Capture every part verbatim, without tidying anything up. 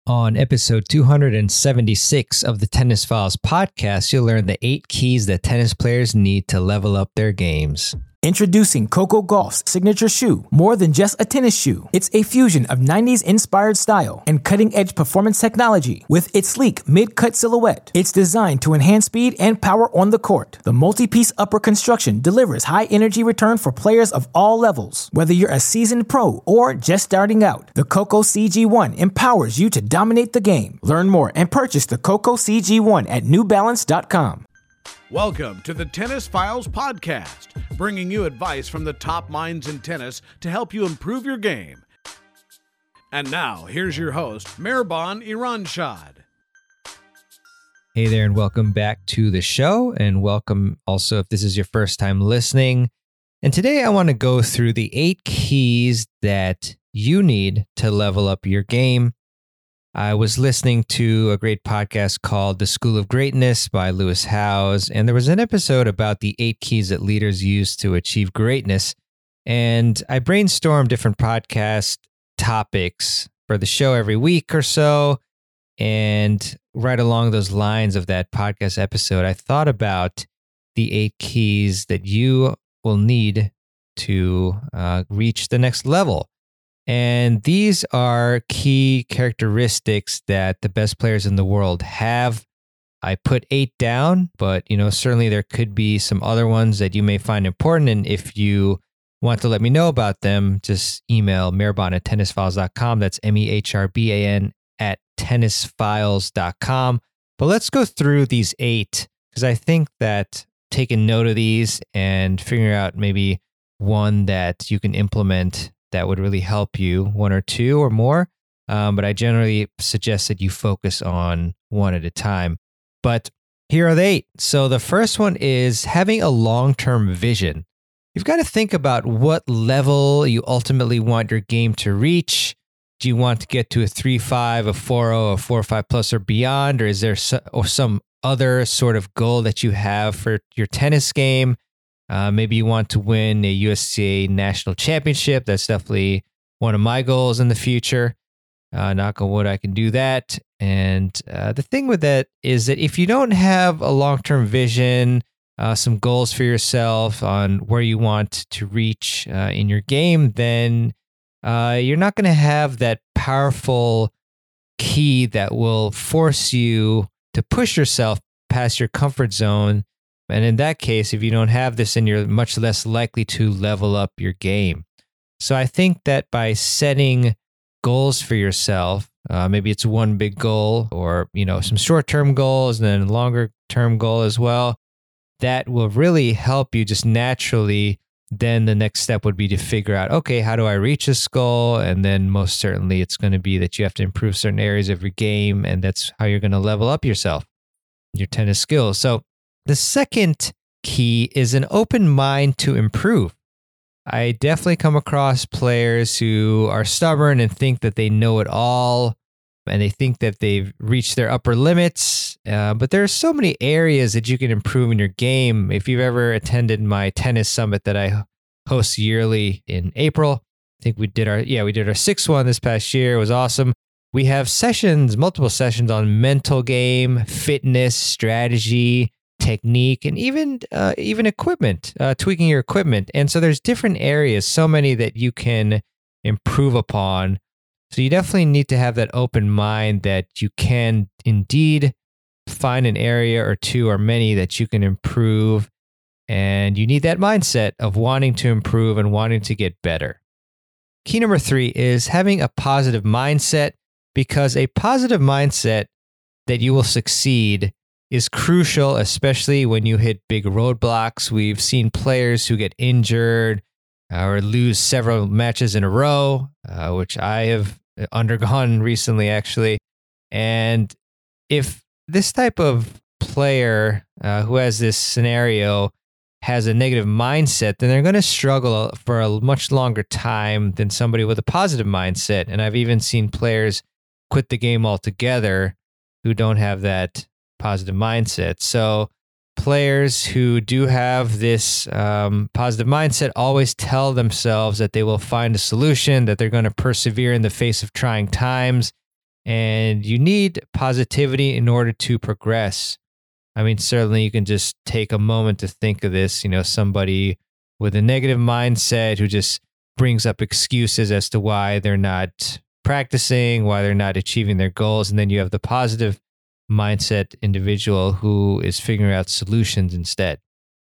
On episode two hundred seventy-six of the Tennis Files podcast, you'll learn the eight keys that tennis players need to level up their games. Introducing Coco Gauff's signature shoe, more than just a tennis shoe. It's a fusion of nineties-inspired style and cutting-edge performance technology. With its sleek mid-cut silhouette, it's designed to enhance speed and power on the court. The multi-piece upper construction delivers high-energy return for players of all levels. Whether you're a seasoned pro or just starting out, the Coco C G one empowers you to dominate the game. Learn more and purchase the Coco C G one at new balance dot com. Welcome to the Tennis Files podcast, bringing you advice from the top minds in tennis to help you improve your game. And now, here's your host, Mehrban Iranshad. Hey there, and welcome back to the show, and welcome also if this is your first time listening. And today I want to go through the eight keys that you need to level up your game. I was listening to a great podcast called The School of Greatness by Lewis Howes, and there was an episode about the eight keys that leaders use to achieve greatness. And I brainstormed different podcast topics for the show every week or so. And right along those lines of that podcast episode, I thought about the eight keys that you will need to uh, reach the next level. And these are key characteristics that the best players in the world have. I put eight down, but you know, certainly there could be some other ones that you may find important. And if you want to let me know about them, just email mehrban at tennis files dot com. That's M E H R B A N at tennis files dot com. But let's go through these eight, because I think that taking note of these and figuring out maybe one that you can implement that would really help you, one or two or more. Um, but I generally suggest that you focus on one at a time. But here are the eight. So the first one is having a long-term vision. You've got to think about what level you ultimately want your game to reach. Do you want to get to a three five, a four oh, a four five plus or beyond? Or is there so, or some other sort of goal that you have for your tennis game? Uh, maybe you want to win a U S C A national championship. That's definitely one of my goals in the future. Uh, knock on wood, I can do that. And uh, the thing with that is that if you don't have a long-term vision, uh, some goals for yourself on where you want to reach uh, in your game, then uh, you're not going to have that powerful key that will force you to push yourself past your comfort zone. And in that case, if you don't have this, then you're much less likely to level up your game. So I think that by setting goals for yourself, uh, maybe it's one big goal or, you know, some short-term goals and then a longer-term goal as well, that will really help you just naturally. Then the next step would be to figure out, okay, how do I reach this goal? And then most certainly it's going to be that you have to improve certain areas of your game, and that's how you're going to level up yourself, your tennis skills. So the second key is an open mind to improve. I definitely come across players who are stubborn and think that they know it all, and they think that they've reached their upper limits. Uh, but there are so many areas that you can improve in your game. If you've ever attended my tennis summit that I host yearly in April, I think we did our, yeah, we did our sixth one this past year. It was awesome. We have sessions, multiple sessions on mental game, fitness, strategy, technique, and even uh, even equipment, uh, tweaking your equipment. And so there's different areas, so many that you can improve upon. So you definitely need to have that open mind that you can indeed find an area or two or many that you can improve. And you need that mindset of wanting to improve and wanting to get better. Key number three is having a positive mindset, because a positive mindset that you will succeed is crucial, especially when you hit big roadblocks. We've seen players who get injured uh, or lose several matches in a row, uh, which I have undergone recently, actually. And if this type of player uh, who has this scenario has a negative mindset, then they're going to struggle for a much longer time than somebody with a positive mindset. And I've even seen players quit the game altogether who don't have that positive mindset. So players who do have this um, positive mindset always tell themselves that they will find a solution, that they're going to persevere in the face of trying times. And you need positivity in order to progress. I mean, certainly you can just take a moment to think of this, you know, somebody with a negative mindset who just brings up excuses as to why they're not practicing, why they're not achieving their goals. And then you have the positive mindset individual who is figuring out solutions instead.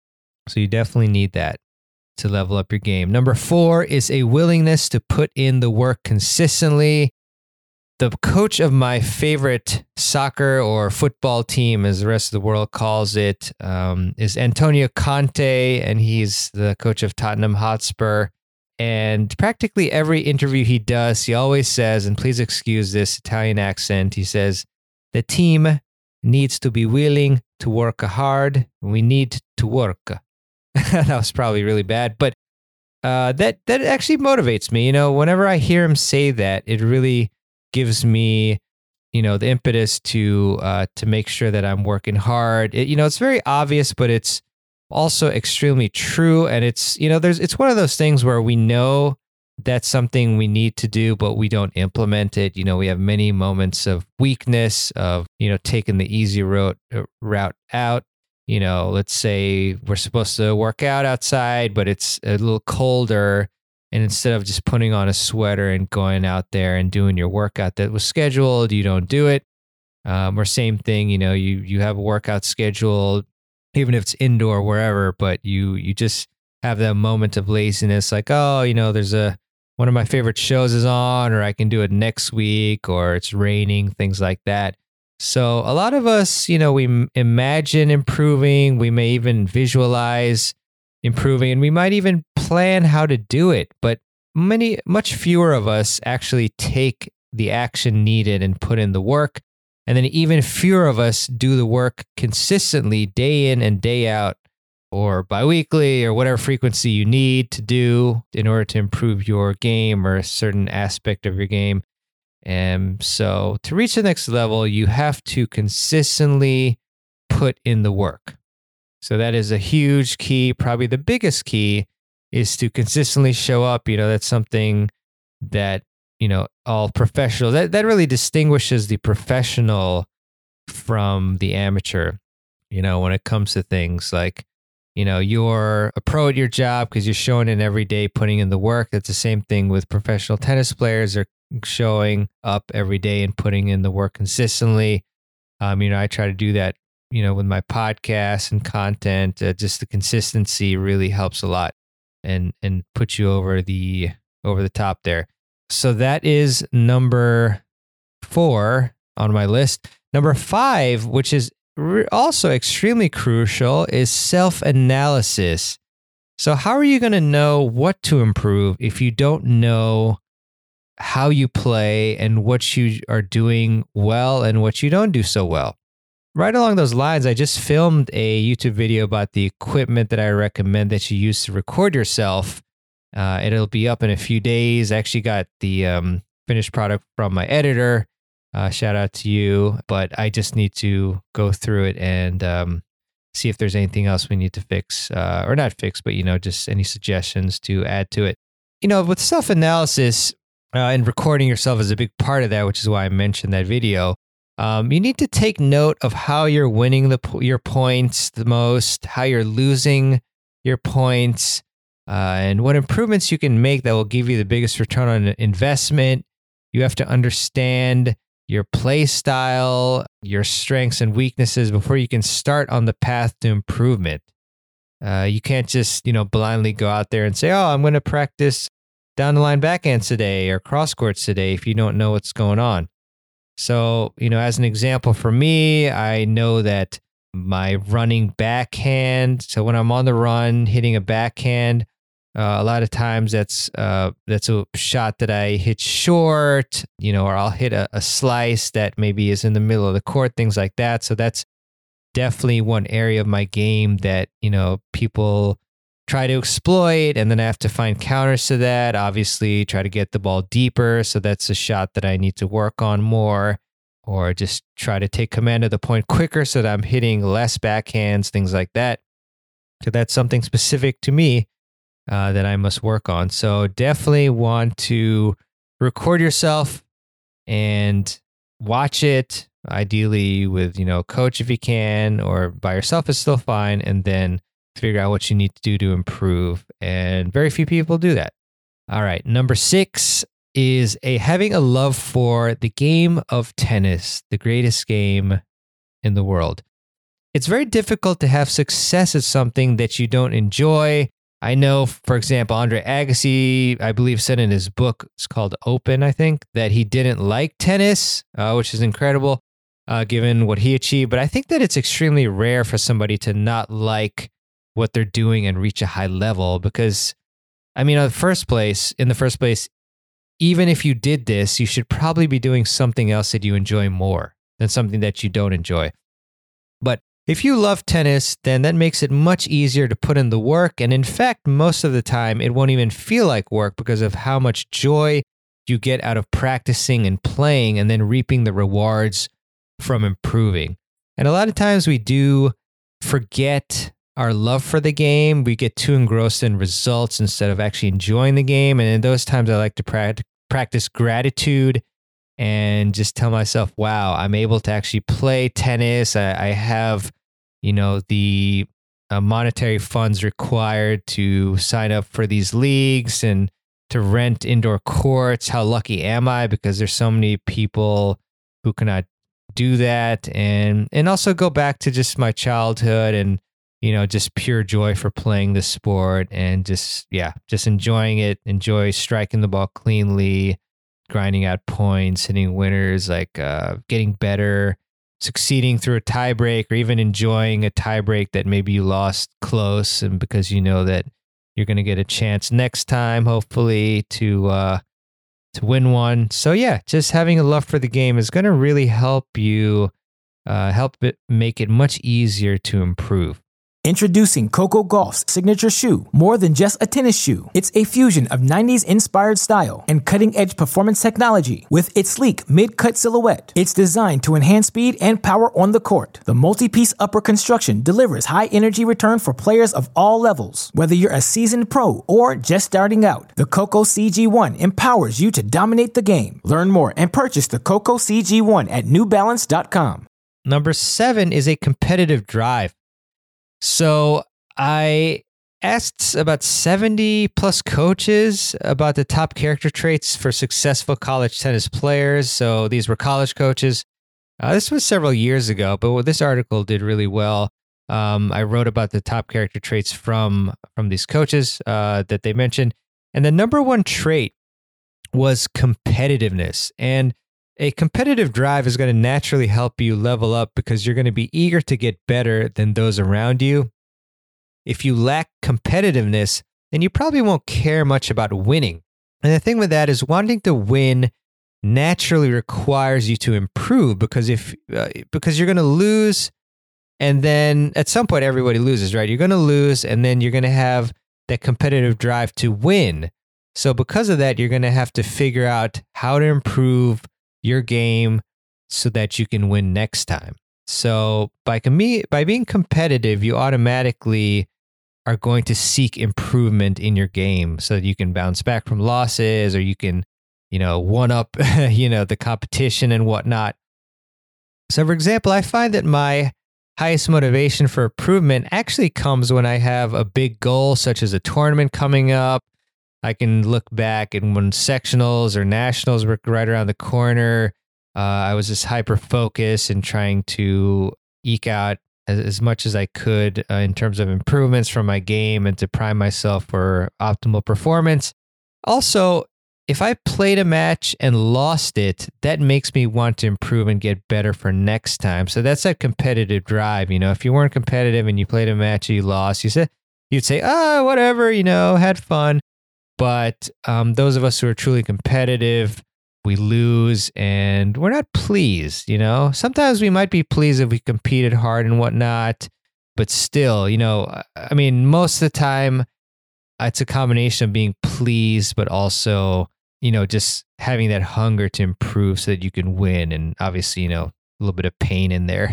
So you definitely need that to level up your game. Number four is a willingness to put in the work consistently. The coach of my favorite soccer or football team, as the rest of the world calls it, um, is Antonio Conte, and he's the coach of Tottenham Hotspur. And practically every interview he does, he always says, and please excuse this Italian accent, he says, the team needs to be willing to work hard. We need to work. That was probably really bad, but uh, that that actually motivates me. You know, whenever I hear him say that, it really gives me, you know, the impetus to uh, to make sure that I'm working hard. It, you know, it's very obvious, but it's also extremely true. And it's, you know, there's it's one of those things where we know that's something we need to do, but we don't implement it. You know, we have many moments of weakness, of, you know, taking the easy route route out. You know, let's say we're supposed to work out outside, but it's a little colder. And instead of just putting on a sweater and going out there and doing your workout that was scheduled, you don't do it. Um, or same thing, you know, you you have a workout scheduled, even if it's indoor, wherever, but you you just have that moment of laziness, like, oh, you know, there's a one of my favorite shows is on, or I can do it next week, or it's raining, things like that. So a lot of us, you know, we m- imagine improving, we may even visualize improving, and we might even plan how to do it, but many, much fewer of us actually take the action needed and put in the work. And then even fewer of us do the work consistently day in and day out, or biweekly, or whatever frequency you need to do in order to improve your game or a certain aspect of your game. And so to reach the next level, you have to consistently put in the work. So that is a huge key. Probably the biggest key is to consistently show up. You know, that's something that, you know, all professionals, that, that really distinguishes the professional from the amateur, you know, when it comes to things like, you know, you're a pro at your job because you're showing it every day, putting in the work. That's the same thing with professional tennis players. They're showing up every day and putting in the work consistently. Um, you know, I try to do that, you know, with my podcast and content. Uh, just the consistency really helps a lot and and puts you over the over the top there. So that is number four on my list. Number five, which is re- also extremely crucial, is self-analysis. So how are you going to know what to improve if you don't know how you play and what you are doing well and what you don't do so well? Right along those lines, I just filmed a YouTube video about the equipment that I recommend that you use to record yourself. Uh, it'll be up in a few days. I actually got the um, finished product from my editor. Uh, shout out to you. But I just need to go through it and um, see if there's anything else we need to fix, uh, or not fix, but, you know, just any suggestions to add to it. You know, with self-analysis uh, and recording yourself is a big part of that, which is why I mentioned that video. Um, you need to take note of how you're winning the your points the most, how you're losing your points, uh, and what improvements you can make that will give you the biggest return on investment. You have to understand your play style, your strengths and weaknesses before you can start on the path to improvement. Uh, you can't just, you know, blindly go out there and say, oh, I'm going to practice down the line backhands today or cross courts today if you don't know what's going on. So, you know, as an example for me, I know that my running backhand, so when I'm on the run, hitting a backhand, uh, a lot of times that's uh, that's a shot that I hit short, you know, or I'll hit a, a slice that maybe is in the middle of the court, things like that. So that's definitely one area of my game that, you know, people try to exploit, and then I have to find counters to that. Obviously, try to get the ball deeper. So that's a shot that I need to work on more, or just try to take command of the point quicker so that I'm hitting less backhands, things like that. So that's something specific to me uh, that I must work on. So definitely want to record yourself and watch it, ideally with, you know, a coach if you can, or by yourself is still fine, and then figure out what you need to do to improve. And very few people do that. All right, number six is a having a love for the game of tennis, the greatest game in the world. It's very difficult to have success at something that you don't enjoy. I know, for example, Andre Agassi, I believe, said in his book, it's called Open, I think, that he didn't like tennis, uh, which is incredible, uh, given what he achieved. But I think that it's extremely rare for somebody to not like what they're doing and reach a high level, because, I mean, in the first place, in the first place, even if you did this, you should probably be doing something else that you enjoy more than something that you don't enjoy. But if you love tennis, then that makes it much easier to put in the work. And in fact, most of the time, it won't even feel like work because of how much joy you get out of practicing and playing and then reaping the rewards from improving. And a lot of times we do forget our love for the game. We get too engrossed in results instead of actually enjoying the game. And in those times, I like to pra- practice gratitude and just tell myself, wow, I'm able to actually play tennis. I, I have, you know, the uh, monetary funds required to sign up for these leagues and to rent indoor courts. How lucky am I? Because there's so many people who cannot do that. And, and also go back to just my childhood and, you know, just pure joy for playing the sport and just, yeah, just enjoying it, enjoy striking the ball cleanly, grinding out points, hitting winners, like uh, getting better, succeeding through a tie break, or even enjoying a tie break that maybe you lost close, and because you know that you're going to get a chance next time, hopefully, to uh, to win one. So yeah, just having a love for the game is going to really help you, uh, help it make it much easier to improve. Introducing Coco Gauff's signature shoe, more than just a tennis shoe. It's a fusion of nineties-inspired style and cutting-edge performance technology with its sleek mid-cut silhouette. It's designed to enhance speed and power on the court. The multi-piece upper construction delivers high-energy return for players of all levels. Whether you're a seasoned pro or just starting out, the Coco C G one empowers you to dominate the game. Learn more and purchase the Coco C G one at new balance dot com. Number seven is a competitive drive. So I asked about seventy plus coaches about the top character traits for successful college tennis players. So these were college coaches. Uh, this was several years ago, but this article did really well. Um, I wrote about the top character traits from, from these coaches uh, that they mentioned. And the number one trait was competitiveness. And a competitive drive is going to naturally help you level up because you're going to be eager to get better than those around you. If you lack competitiveness, then you probably won't care much about winning. And the thing with that is wanting to win naturally requires you to improve because if uh, because you're going to lose, and then at some point everybody loses, right? You're going to lose, and then you're going to have that competitive drive to win. So because of that, you're going to have to figure out how to improve your game so that you can win next time. So by com- by being competitive, you automatically are going to seek improvement in your game so that you can bounce back from losses, or you can, you know, one up, you know, the competition and whatnot. So for example, I find that my highest motivation for improvement actually comes when I have a big goal, such as a tournament coming up. I can look back and when sectionals or nationals were right around the corner, uh, I was just hyper focused and trying to eke out as, as much as I could uh, in terms of improvements from my game and to prime myself for optimal performance. Also, if I played a match and lost it, that makes me want to improve and get better for next time. So that's that competitive drive. You know, if you weren't competitive and you played a match and you lost, you said you'd say, ah, oh, whatever, you know, had fun. But um, those of us who are truly competitive, we lose and we're not pleased, you know? Sometimes we might be pleased if we competed hard and whatnot, but still, you know, I mean, most of the time, it's a combination of being pleased, but also, you know, just having that hunger to improve so that you can win. And obviously, you know, a little bit of pain in there.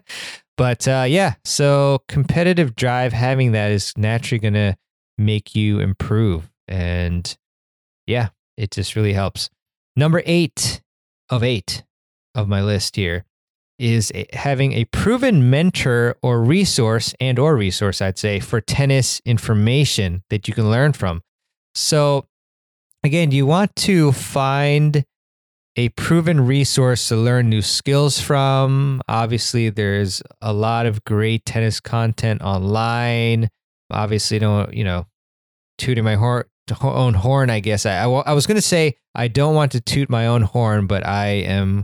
But uh, yeah, so competitive drive, having that is naturally going to make you improve. And yeah, it just really helps. Number eight of eight. of my list here is a, having a proven mentor or resource and or resource, I'd say, for tennis information that you can learn from. So again, you want to find a proven resource to learn new skills from. Obviously, there's a lot of great tennis content online. Obviously, don't, you know, tooting my horn, own horn, I guess. I, I, I was going to say I don't want to toot my own horn, but I am,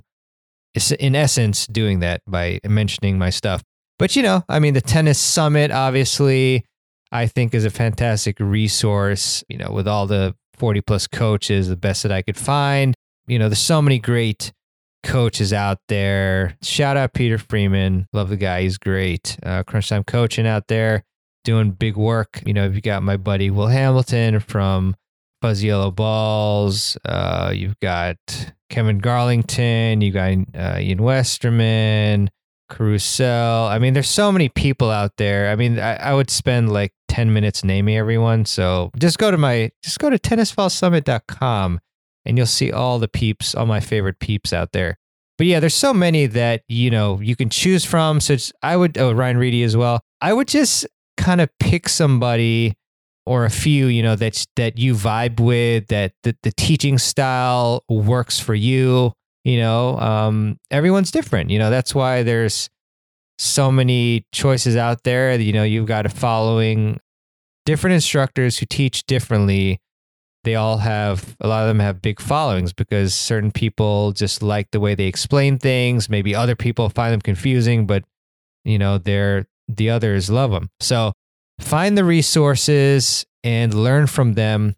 in essence, doing that by mentioning my stuff. But, you know, I mean, the Tennis Summit, obviously, I think is a fantastic resource, you know, with all the forty plus coaches, the best that I could find. You know, there's so many great coaches out there. Shout out Peter Freeman. Love the guy. He's great. Uh, Crunch Time Coaching out there doing big work. You know, you've got my buddy Will Hamilton from Fuzzy Yellow Balls. Uh, you've got Kevin Garlington. You got uh, Ian Westerman, Carousel. I mean, there's so many people out there. I mean, I, I would spend like ten minutes naming everyone. So just go to my, just go to tennis files summit dot com. And you'll see all the peeps, all my favorite peeps out there. But yeah, there's so many that, you know, you can choose from. So it's, I would, oh, Ryan Reedy as well. I would just kind of pick somebody or a few, you know, that's, that you vibe with, that the, the teaching style works for you. You know, um, everyone's different. You know, that's why there's so many choices out there. You know, you've got a following different instructors who teach differently. They all have, a lot of them have big followings because certain people just like the way they explain things. Maybe other people find them confusing, but you know, they're, the others love them. So find the resources and learn from them.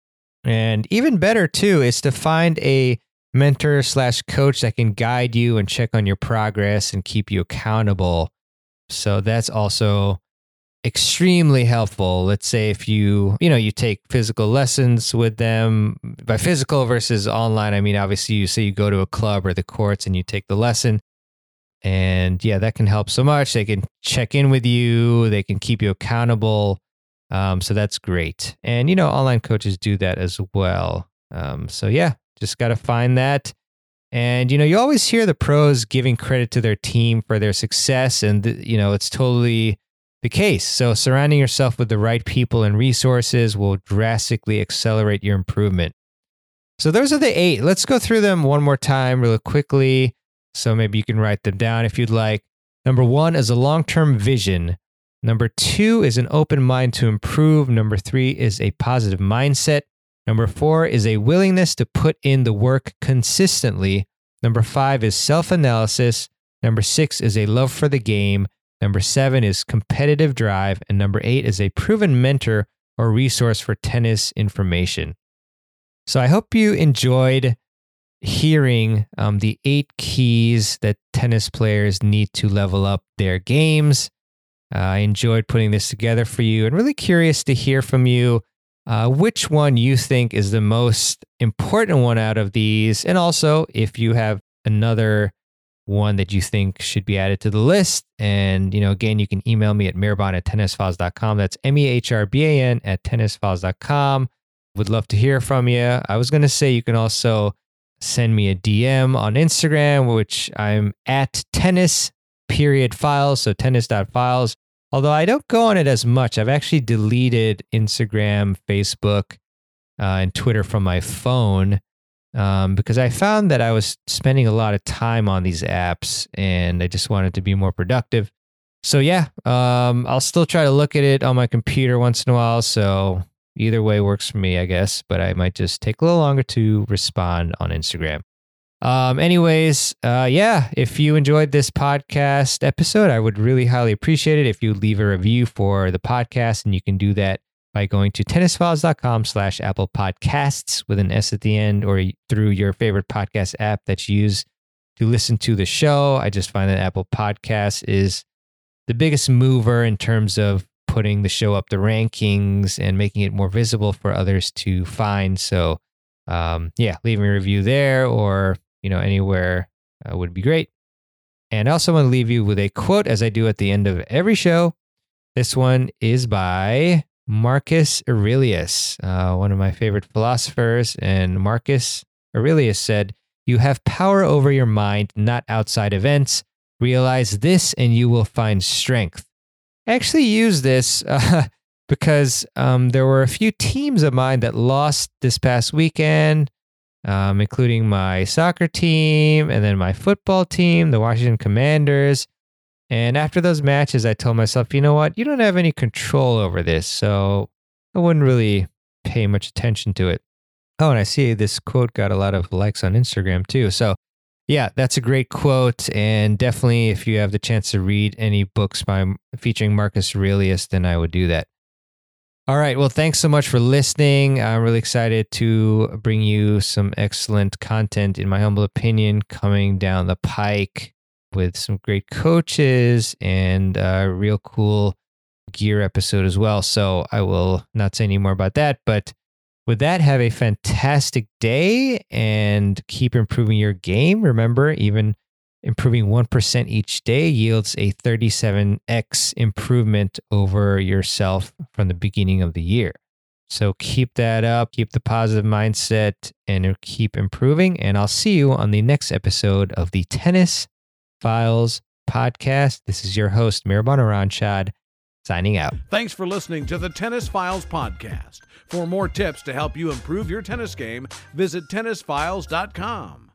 And even better too, is to find a mentor slash coach that can guide you and check on your progress and keep you accountable. So that's also extremely helpful. Let's say if you, you know, you take physical lessons with them. By physical versus online, I mean, obviously you say you go to a club or the courts and you take the lesson. And yeah, that can help so much. They can check in with you. They can keep you accountable. Um, so that's great. And, you know, online coaches do that as well. Um, so yeah, just got to find that. And, you know, you always hear the pros giving credit to their team for their success. And, you know, it's totally the case. So surrounding yourself with the right people and resources will drastically accelerate your improvement. So those are the eight. Let's go through them one more time really quickly. So maybe you can write them down if you'd like. Number one is a long-term vision. Number two is an open mind to improve. Number three is a positive mindset. Number four is a willingness to put in the work consistently. Number five is self-analysis. Number six is a love for the game. Number seven is competitive drive. And number eight is a proven mentor or resource for tennis information. So I hope you enjoyed hearing um, the eight keys that tennis players need to level up their games. Uh, I enjoyed putting this together for you and really curious to hear from you uh, which one you think is the most important one out of these. And also if you have another one that you think should be added to the list. And, you know, again, you can email me at mehrban at tennis files dot com. That's M E H R B A N at tennis files dot com. Would love to hear from you. I was going to say you can also send me a D M on Instagram, which I'm at tennis period files. So tennis.files. Although I don't go on it as much. I've actually deleted Instagram, Facebook, uh, and Twitter from my phone. Um, because I found that I was spending a lot of time on these apps and I just wanted to be more productive. So yeah, um, I'll still try to look at it on my computer once in a while. So either way works for me, I guess, but I might just take a little longer to respond on Instagram. Um, anyways, uh, yeah, if you enjoyed this podcast episode, I would really highly appreciate it if you leave a review for the podcast, and you can do that by going to tennisfiles.com slash Apple Podcasts with an S at the end, or through your favorite podcast app that you use to listen to the show. I just find that Apple Podcasts is the biggest mover in terms of putting the show up the rankings and making it more visible for others to find. So um, yeah, leaving a review there or, you know, anywhere uh, would be great. And I also want to leave you with a quote, as I do at the end of every show. This one is by Marcus Aurelius, uh, one of my favorite philosophers. And Marcus Aurelius said, You have power over your mind, not outside events. Realize this and you will find strength. I actually use this uh, because um, there were a few teams of mine that lost this past weekend, um, including my soccer team and then my football team, the Washington Commanders. And after those matches, I told myself, you know what? You don't have any control over this, so I wouldn't really pay much attention to it. Oh, and I see this quote got a lot of likes on Instagram too. So yeah, that's a great quote. And definitely if you have the chance to read any books by featuring Marcus Aurelius, then I would do that. All right. Well, thanks so much for listening. I'm really excited to bring you some excellent content, in my humble opinion, coming down the pike with some great coaches and a real cool gear episode as well. So I will not say any more about that, but with that, have a fantastic day and keep improving your game. Remember, even improving one percent each day yields a thirty-seven x improvement over yourself from the beginning of the year. So keep that up, keep the positive mindset, and keep improving. And I'll see you on the next episode of the Tennis Files podcast. This is your host, Mirabon Aranchad, signing out. Thanks for listening to the Tennis Files podcast. For more tips to help you improve your tennis game, visit tennis files dot com.